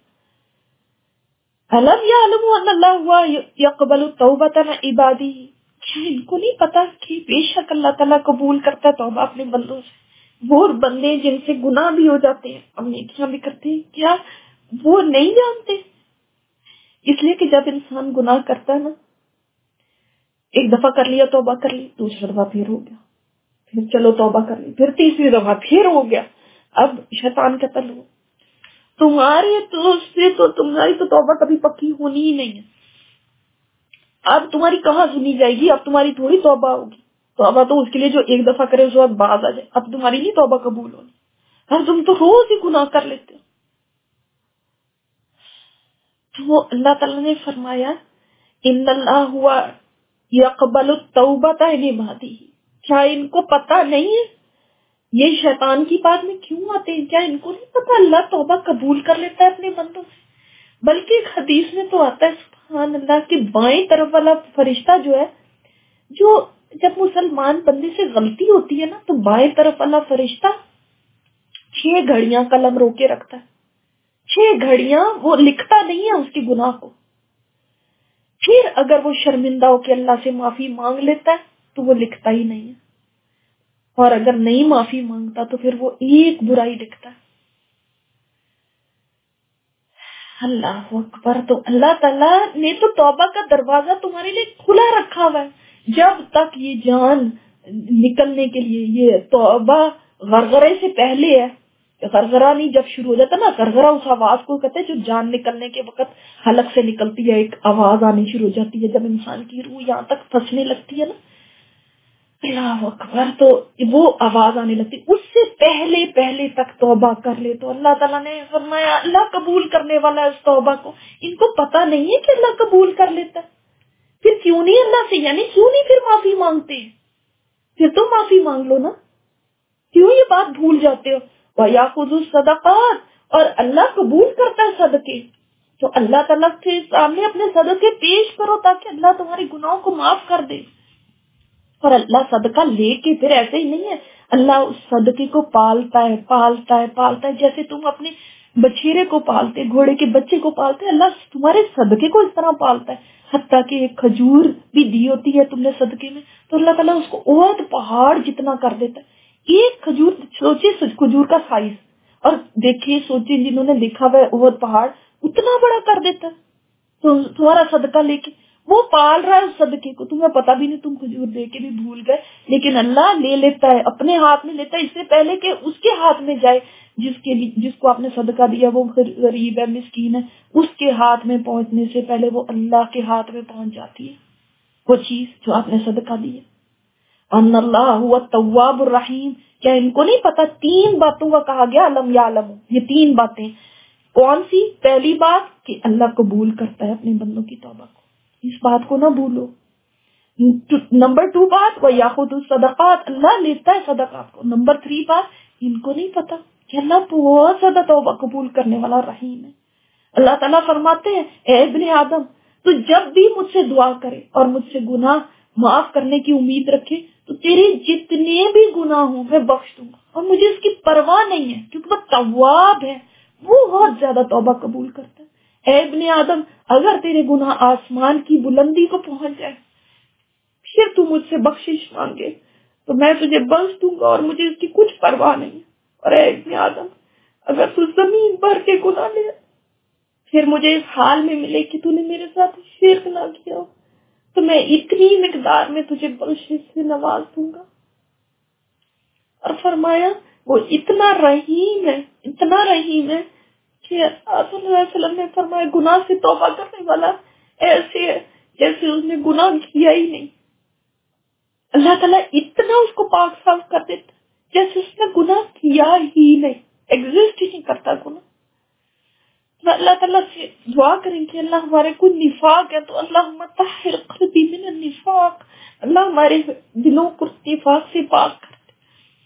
S1: الم یعلم ان اللہ ہوا یقبل التوبۃ عن عبادہ، کیا ان کو نہیں پتا کہ بے شک اللہ تعالیٰ قبول کرتا ہے توبہ اپنے بندوں سے، وہ بندے جن سے گناہ بھی ہو جاتے ہیں اور نیکیاں بھی کرتے ہیں، کیا وہ نہیں جانتے؟ اس لیے کہ جب انسان گناہ کرتا ہے نا، ایک دفعہ کر لیا توبہ کر لی، دوسری دفعہ پھر ہو گیا، پھر چلو توبہ کر لی، پھر تیسری دفعہ پھر ہو گیا، اب شیطان کا تلو تمہاری تو سے تو تمہاری تو توبہ کبھی پکی ہونی ہی نہیں ہے، اب تمہاری کہاں سنی جائے گی، اب تمہاری تھوڑی توبہ ہوگی، توبہ تو اس کے لیے جو ایک دفعہ کرے اس وقت باز آ جائے، اب تمہاری نہیں توبہ قبول ہونی، اور تم تو روز ہی گناہ کر لیتے ہو۔ تو وہ اللہ تعالیٰ نے فرمایا ان اللہ ہوا یقبل التوبۃ عن عبادہ، کیا ان کو پتہ نہیں ہے یہ شیطان کی بات میں کیوں آتے ہیں؟ کیا ان کو نہیں پتا اللہ توبہ قبول کر لیتا ہے اپنے بندوں سے؟ بلکہ ایک حدیث میں تو آتا ہے سبحان اللہ کہ بائیں طرف والا فرشتہ جو ہے، جو جب مسلمان بندے سے غلطی ہوتی ہے نا تو بائیں طرف والا فرشتہ 6 گھڑیاں قلم روکے رکھتا ہے، 6 گھڑیاں وہ لکھتا نہیں ہے اس کے گناہ کو، پھر اگر وہ شرمندہ ہو کے اللہ سے معافی مانگ لیتا ہے تو وہ لکھتا ہی نہیں ہے، اور اگر نہیں معافی مانگتا تو پھر وہ ایک برائی لکھتا ہے۔ اللہ اکبر۔ تو اللہ تعالیٰ نے تو توبہ کا دروازہ تمہارے لیے کھلا رکھا ہوا ہے، جب تک یہ جان نکلنے کے لیے، یہ توبہ غرغرے سے پہلے ہے، غرغرہ نہیں جب شروع ہو جاتا نا، غرغرہ اس آواز کو کہتے ہیں جو جان نکلنے کے وقت حلق سے نکلتی ہے، ایک آواز آنی شروع ہو جاتی ہے جب انسان کی روح یہاں تک پھنسنے لگتی ہے نا، اللہ اکبر، تو وہ آواز آنے لگتی، اس سے پہلے پہلے تک توبہ کر لے تو اللہ تعالیٰ نے فرمایا اللہ قبول کرنے والا ہے اس توبہ کو۔ ان کو پتا نہیں ہے کہ اللہ قبول کر لیتا ہے، پھر کیوں نہیں اللہ سے، یعنی کیوں نہیں پھر معافی مانگتے ہیں؟ پھر تو معافی مانگ لو نا، کیوں یہ بات بھول جاتے ہو؟ وَيَأْخُذُ الصَّدَقَاتِ، اور اللہ قبول کرتا ہے صدقے، تو اللہ تعالیٰ کے سامنے اپنے صدقے پیش کرو تاکہ اللہ تمہارے گناہوں کو معاف کر دے۔ اور اللہ صدقہ لے کے پھر ایسے ہی نہیں ہے، اللہ اس صدقے کو پالتا ہے پالتا ہے پالتا ہے، جیسے تم اپنے بچھیرے کو پالتے، گھوڑے کے بچے کو پالتے، اللہ تمہارے صدقے کو اس طرح پالتا ہے، حتیٰ کہ ایک کھجور بھی دی ہوتی ہے تم نے صدقے میں تو اللہ تعالیٰ اس کو احد پہاڑ جتنا کر دیتا ہے، ایک کھجور، سوچے کھجور کا سائز، اور دیکھیے سوچے جنہوں نے دیکھا ہوا ہے احد پہاڑ اتنا بڑا کر دیتا ہے، تو تمہارا صدقہ لے کے وہ پال رہا ہے اس صدقے کو، تمہیں پتا بھی نہیں، تم کھجور دے کے بھی بھول گئے، لیکن اللہ لے لیتا ہے، اپنے ہاتھ میں لیتا ہے، اس سے پہلے کہ اس کے ہاتھ میں جائے، جس کو آپ نے صدقہ دیا وہ غریب ہے، مسکین ہے، اس کے ہاتھ میں پہنچنے سے پہلے وہ اللہ کے ہاتھ میں پہنچ جاتی ہے۔ وہ چیز جو آپ نے صدقہ دی ہے. ان اللہ هو التواب الرحیم. کیا ان کو نہیں پتا 3 باتوں کا کہا گیا علم یعلم؟ یہ 3 باتیں کون سی؟ پہلی بات کہ اللہ قبول کرتا ہے اپنے بندوں کی توبہ کو، اس بات کو نہ بھولو. نمبر 2 بات وہ یاخذ الصدقات، اللہ لیتا ہے صدقات کو. نمبر 3 بات ان کو نہیں پتا کہ اللہ بہت زیادہ توبہ قبول کرنے والا رحیم ہے. اللہ تعالیٰ فرماتے ہیں اے ابن آدم تو جب بھی مجھ سے دعا کرے اور مجھ سے گناہ معاف کرنے کی امید رکھے تو تیرے جتنے بھی گناہ ہوں میں بخش دوں گا، اور مجھے اس کی پرواہ نہیں ہے کیونکہ وہ تواب ہے، وہ بہت زیادہ توبہ قبول کرتا ہے. اے ابن آدم اگر تیرے گناہ آسمان کی بلندی کو پہنچ جائے پھر تو مجھ سے بخشش مانگے تو میں تجھے بخش دوں گا، اور مجھے اس کی کچھ پرواہ نہیں ہے. اور اے ابن آدم اگر تو زمین بھر کے گناہ لے پھر مجھے اس حال میں ملے کہ تو نے میرے ساتھ شرک نہ کیا ہو تو میں اتنی مقدار میں تجھے بخشش سے نواز دوں گا. اور فرمایا وہ اتنا رحیم ہے، اتنا رحیم ہے کہ آپ صلی اللہ علیہ وسلم نے فرمایا گناہ سے توبہ کرنے والا ایسے ہے جیسے اس نے گناہ کیا ہی نہیں. اللہ تعالیٰ اتنا اس کو پاک صاف کر دیتا جیسے اس نے گناہ کیا ہی نہیں، ایگزسٹ ہی نہیں کرتا گناہ. اللہ تعالیٰ سے دعا کریں کہ اللہ ہمارے کوئی نفاق ہے تو اللہ طہر قلبی من النفاق، اللہ ہمارے دلوں کو نفاق سے پاک کر دے،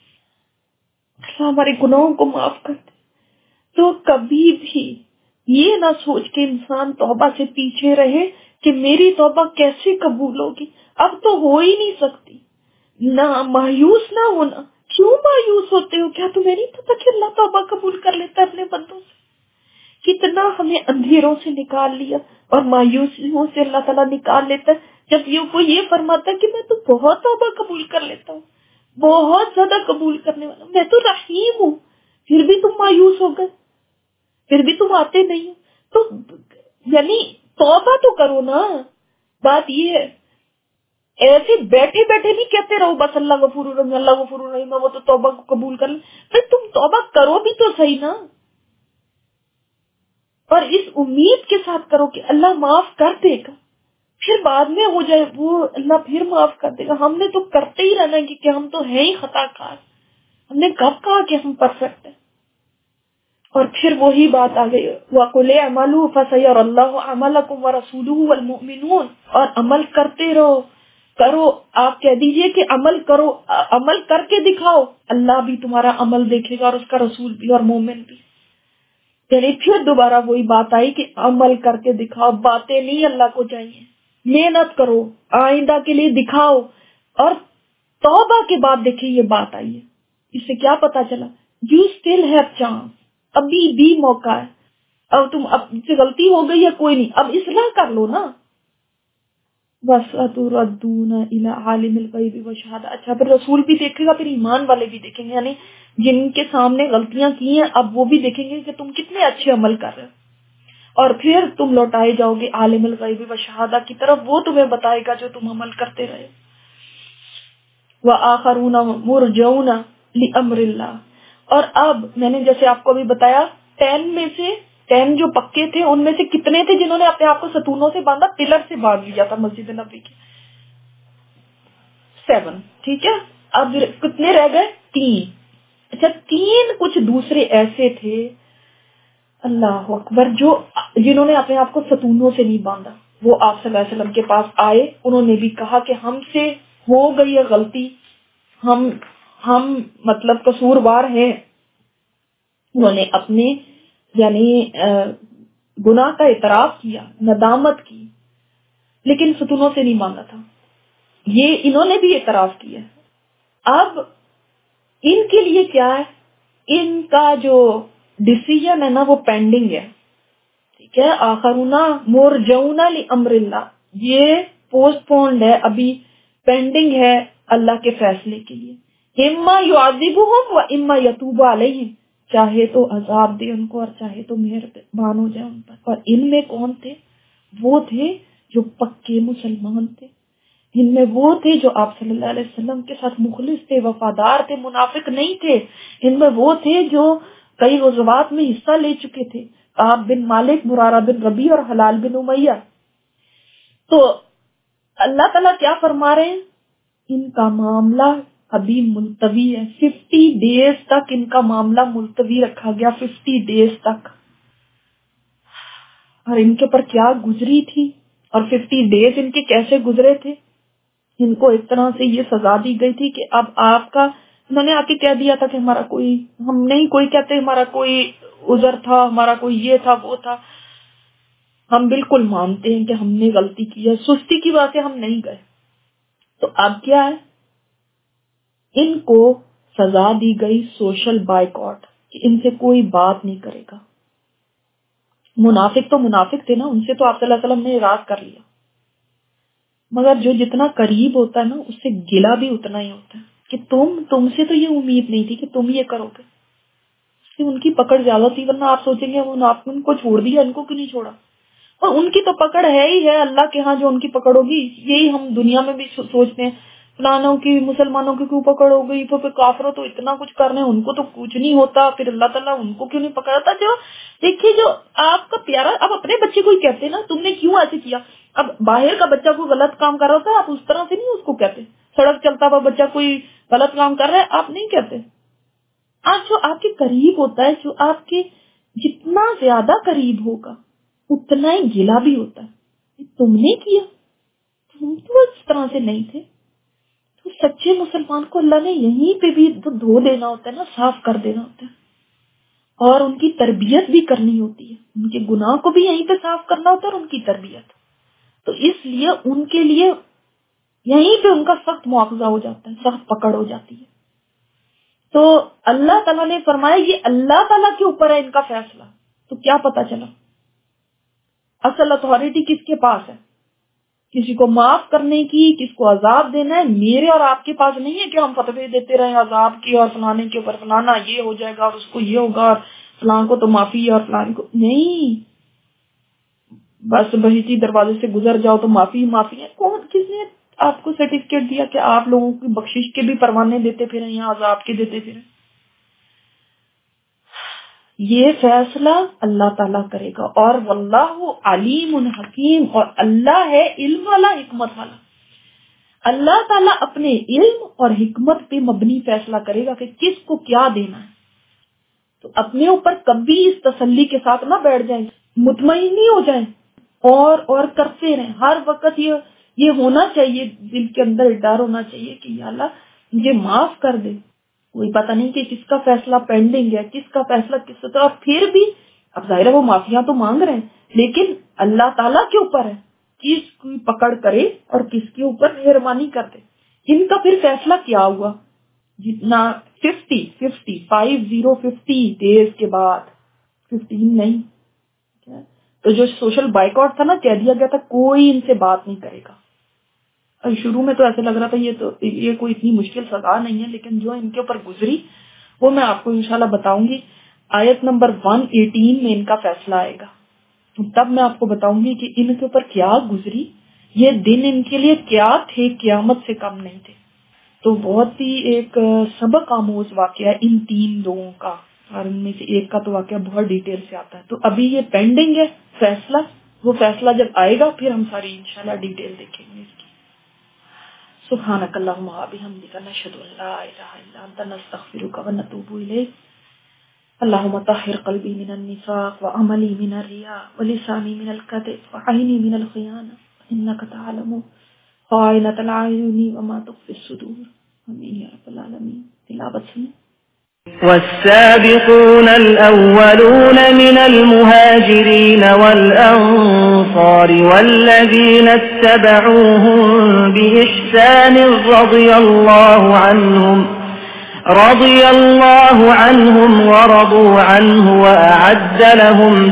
S1: اللہ ہمارے گناہوں کو معاف کر دے. تو کبھی بھی یہ نہ سوچ کے انسان توبہ سے پیچھے رہے کہ میری توبہ کیسے قبول ہوگی، اب تو ہو ہی نہیں سکتی. نہ مایوس نہ ہونا. کیوں مایوس ہوتے ہو؟ کیا تمہیں نہیں پتا کہ اللہ توبہ قبول کر لیتا ہے اپنے بندوں سے؟ کتنا ہمیں اندھیروں سے نکال لیا اور مایوسیوں سے اللہ تعالیٰ نکال لیتا ہے. جب وہ یہ فرماتا ہے کہ میں تو بہت توبہ قبول کر لیتا ہوں، بہت زیادہ قبول کرنے والا ہوں، میں تو رحیم ہوں، پھر بھی تم مایوس ہو گئے، پھر بھی تم آتے نہیں ہو. تو یعنی توبہ تو کرو نا. بات یہ ہے ایسے بیٹھے بیٹھے نہیں کہتے رہو بس اللہ غفور الرحیم اللہ غفور الرحیم وہ تو توبہ کو قبول کر لیں. تم توبہ کرو بھی تو صحیح نا، اور اس امید کے ساتھ کرو کہ اللہ معاف کر دے گا، پھر بعد میں ہو جائے وہ اللہ پھر معاف کر دے گا. ہم نے تو کرتے ہی رہنا کہ ہم تو ہیں ہی خطا کار، ہم نے کب کہا کہ ہم پرفیکٹ ہیں. اور پھر وہی بات آ گئی وَقُلِ اعْمَلُوا فَسَيَرَى اللَّهُ عَمَلَكُمْ وَرَسُولُهُ وَالْمُؤْمِنُونَ. اور عمل کرتے رہو، کرو. آپ کہہ دیجئے کہ عمل کرو، عمل کر کے دکھاؤ، اللہ بھی تمہارا عمل دیکھے گا اور اس کا رسول بھی اور مومن بھی. یعنی پھر دوبارہ وہی بات آئی کہ عمل کر کے دکھاؤ، باتیں نہیں اللہ کو چاہیے. محنت کرو، آئندہ کے لیے دکھاؤ. اور توبہ کے بعد دیکھیں یہ بات آئی ہے، اس سے کیا پتا چلا؟ یو اسٹل ہیو چانس، ابھی بھی موقع ہے. اب تم اب سے غلطی ہو گئی ہے کوئی نہیں، اب اصلاح کر لو نا. وَسَتُرَدُّونَ إِلَىٰ عَالِمِ الْغَيْبِ وَالشَّهَادَةِ. اچھا پھر رسول بھی دیکھے گا، پھر ایمان والے بھی دیکھیں گے، یعنی جن کے سامنے غلطیاں کی ہیں اب وہ بھی دیکھیں گے کہ تم کتنے اچھے عمل کر رہے ہو. اور پھر تم لوٹائے جاؤ گے عالم الغیب والشہادہ کی طرف، وہ تمہیں بتائے گا جو تم عمل کرتے رہے. وَآخَرُونَ مُرْجَوْنَ لِأَمْرِ اللَّهِ. اور اب میں نے جیسے آپ کو ابھی بتایا 10 میں سے 10 جو پکے تھے ان میں سے کتنے تھے جنہوں نے اپنے آپ کو ستونوں سے باندھا، پلر سے باندھ لیا تھا مسجد نبوی کے؟ 7. ٹھیک ہے، اب کتنے رہ گئے؟ 3. اچھا 3 کچھ دوسرے ایسے تھے اللہ اکبر جنہوں نے اپنے آپ کو ستونوں سے نہیں باندھا. وہ آپ صلی اللہ علیہ وسلم کے پاس آئے، انہوں نے بھی کہا کہ ہم سے ہو گئی ہے غلطی، ہم مطلب قصوروار ہیں. انہوں نے اپنے یعنی گناہ کا اعتراف کیا، ندامت کی، لیکن ستونوں سے نہیں باندھا تھا. یہ انہوں نے بھی اعتراف کیا. اب ان کے لیے کیا ہے؟ ان کا جو ڈیسیژن ہے نا وہ پینڈنگ ہے. ٹھیک ہے، آخرون مرجون لامر اللہ، یہ پوسٹ پونڈ ہے، ابھی پینڈنگ ہے اللہ کے فیصلے کے لیے. اما یعذبہم و اما یتوب علیہم، چاہے تو عذاب دے ان کو اور چاہے تو مہربان ہو جائے ان پر. اور ان میں کون تھے؟ وہ تھے جو پکے مسلمان تھے. ان میں وہ تھے جو آپ صلی اللہ علیہ وسلم کے ساتھ مخلص تھے، وفادار تھے، منافق نہیں تھے. ان میں وہ تھے جو کئی غزوات میں حصہ لے چکے تھے، کعب بن مالک، مرارہ بن ربیع اور حلال بن امیہ. تو اللہ تعالیٰ کیا فرما رہے ہیں؟ ان کا معاملہ ابھی ملتوی ہے، 50 ڈیز تک ان کا معاملہ ملتوی رکھا گیا، 50 ڈیز تک. اور ان کے پر کیا گزری تھی اور 50 ڈیز ان کے کیسے گزرے تھے. ان کو ایک طرح سے یہ سزا دی گئی تھی کہ اب آپ کا، انہوں نے آ کے کہہ دیا تھا کہ ہمارا کوئی، ہم نہیں کوئی کہتے ہمارا کوئی عذر تھا، ہمارا کوئی یہ تھا وہ تھا، ہم بالکل مانتے ہیں کہ ہم نے غلطی کی ہے، سستی کی وجہ سے ہم نہیں گئے. تو اب کیا ہے، ان کو سزا دی گئی سوشل بائیکاٹ، کہ ان سے کوئی بات نہیں کرے گا. منافق تو منافق تھے نا، ان سے تو آپ صلی اللہ علیہ وسلم نے اعراض کر لیا، مگر جو جتنا قریب ہوتا ہے نا اس سے گلا بھی اتنا ہی ہوتا ہے کہ تم سے تو یہ امید نہیں تھی کہ تم یہ کرو گے. ان کی پکڑ زیادہ تھی، ورنہ آپ سوچیں گے آپ ان کو چھوڑ دیا، ان کو کیوں نہیں چھوڑا. اور ان کی تو پکڑ ہے ہی ہے اللہ کے ہاں، جو ان کی پکڑ ہوگی. یہی ہم دنیا میں بھی سوچتے ہیں فلانوں کی، مسلمانوں کی کیوں پکڑ ہو گئی، تو پھر کافروں تو اتنا کچھ کرنے، ان کو تو کچھ نہیں ہوتا، پھر اللہ تعالیٰ ان کو کیوں نہیں پکڑتا. جو دیکھیے، جو آپ کا پیارا، اب اپنے بچے کو ہی کہتے نا تم نے کیوں ایسے کیا. اب باہر کا بچہ کوئی غلط کام کر رہا ہوتا ہے، آپ اس طرح سے نہیں اس کو کہتے. سڑک چلتا ہوا بچہ کوئی غلط کام کر رہا ہے، آپ نہیں کہتے. آج جو آپ کے قریب ہوتا ہے، جو آپ کے جتنا زیادہ قریب ہوگا اتنا ہی گلا بھی ہوتا ہے. تم نے کیا، تم تو اس طرح سے نہیں تھے. تو سچے مسلمان کو اللہ نے یہیں پہ بھی دھو دینا ہوتا ہے نا، صاف کر دینا ہوتا ہے، اور ان کی تربیت بھی کرنی ہوتی ہے. ان کے گناہ کو بھی یہیں پہ صاف کرنا ہوتا ہے اور ان کی تربیت. تو اس لیے ان کے لیے یہیں پہ ان کا سخت مواخذہ ہو جاتا ہے، سخت پکڑ ہو جاتی ہے. تو اللہ تعالیٰ نے فرمایا یہ اللہ تعالیٰ کے اوپر ہے ان کا فیصلہ. تو کیا پتا چلا اصل اتھارٹی کس کے پاس ہے؟ کسی کو معاف کرنے کی، کس کو عذاب دینا ہے، میرے اور آپ کے پاس نہیں ہے کہ ہم فتوے دیتے رہے عذاب کی، اور فلانے کے اوپر فلانا یہ ہو جائے گا اور اس کو یہ ہوگا، اور فلان کو تو معافی ہے اور فلان کو نہیں. بس بہتی دروازے سے گزر جاؤ تو معافی معافی ہے. کون، کس نے آپ کو سرٹیفکیٹ دیا کہ آپ لوگوں کی بخشش کے بھی پروانے دیتے پھریں یا عذاب کے دیتے پھریں؟ یہ فیصلہ اللہ تعالیٰ کرے گا. اور واللہ علیم حکیم، اور اللہ ہے علم والا، حکمت والا. اللہ تعالیٰ اپنے علم اور حکمت پہ مبنی فیصلہ کرے گا کہ کس کو کیا دینا ہے. تو اپنے اوپر کبھی اس تسلی کے ساتھ نہ بیٹھ جائیں، مطمئن نہیں ہو جائیں، اور کرتے رہیں. ہر وقت یہ ہونا چاہیے، دل کے اندر ڈر ہونا چاہیے کہ یا اللہ مجھے معاف کر دے. کوئی پتہ نہیں کہ کس کا فیصلہ پینڈنگ ہے، کس کا فیصلہ کس طرح. اور پھر بھی اب ظاہر ہے وہ معافیاں تو مانگ رہے ہیں، لیکن اللہ تعالیٰ کے اوپر ہے کس کی پکڑ کرے اور کس کے اوپر مہربانی کر دے. ان کا پھر فیصلہ کیا ہوا؟ جتنا 50 ڈیز کے بعد، 15 نہیں، تو جو سوشل بائیکاٹ تھا نا، کہہ دیا گیا تھا کوئی ان سے بات نہیں کرے گا. شروع میں تو ایسے لگ رہا تھا یہ کوئی اتنی مشکل سزا نہیں ہے، لیکن جو ان کے اوپر گزری وہ میں آپ کو انشاءاللہ بتاؤں گی. آیت نمبر 118 میں ان کا فیصلہ آئے گا، تب میں آپ کو بتاؤں گی کہ ان کے اوپر کیا گزری، یہ دن ان کے لیے کیا تھے، قیامت سے کم نہیں تھے. تو بہت ہی ایک سبق آموز واقعہ ہے ان 3 لوگوں کا، اور ان میں سے ایک کا تو واقعہ بہت ڈیٹیل سے آتا ہے. تو ابھی یہ پینڈنگ ہے فیصلہ، وہ فیصلہ جب آئے گا پھر ہم ساری انشاءاللہ ڈیٹیل دیکھیں گے اس کی. سبحانک اللہم و بحمدک، نشہد ان لا الہ الا انت، نستغفرک و نتوب الیک. اللہم طہر قلبی من النفاق وعملی من الریاء ولسانی من الکذب وعینی من الخیانہ انک تعلم خائنۃ الاعین وما تخفی الصدور. آمین یا رب العالمین. تلاوت سنیں.
S2: والسابقون الأولون من المهاجرين والأنصار والذين اتبعوهم بإحسان رضي الله عنهم ورضوا عنه وأعد لهم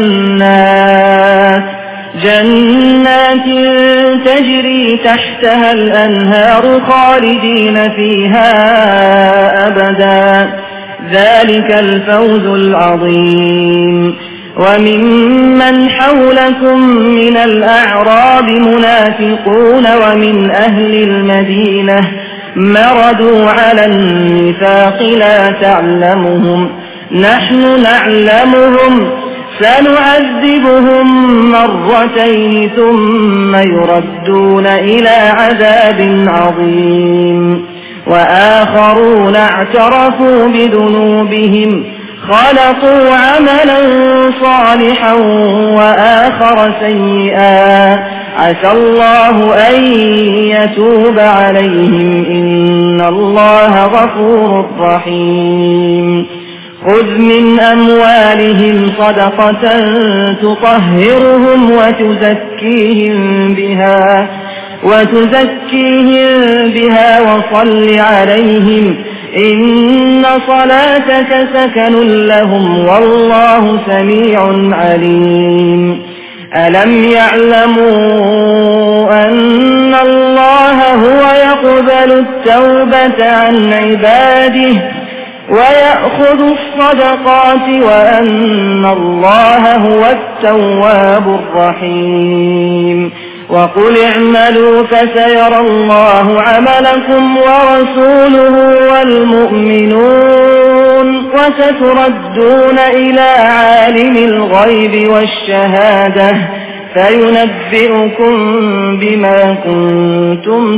S2: جنات تجري تحتها الأنهار خالدين فيها أبدا ذلك الفوز العظيم. وممن حولكم من الأعراب منافقون ومن أهل المدينة مردوا على النفاق لا تعلمهم نحن نعلمهم سنعذبهم مرتين ثم يردون إلى عذاب عظيم وآخرون اعترفوا بذنوبهم خلقوا عملا صالحا وآخر سيئا عسى الله أن يتوب عليهم إن الله غفور رحيم خذ من أموالهم صدقة تطهرهم وتزكيهم بها وصل عليهم إن صلاتك سكن لهم والله سميع عليم ألم يعلموا أن الله هو يقبل التوبة عن عباده ويأخذ الصدقات وأن الله هو التواب الرحيم وقل اعملوا فسيرى الله عملكم ورسوله والمؤمنون وستردون إلى عالم الغيب والشهادة فينبئكم بما كنتم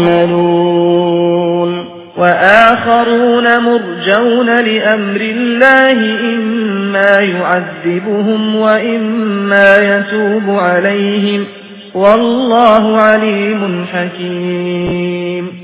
S2: تعملون وآخرون مرجون لأمر الله إما يعذبهم وإما يتوب عليهم والله عليم حكيم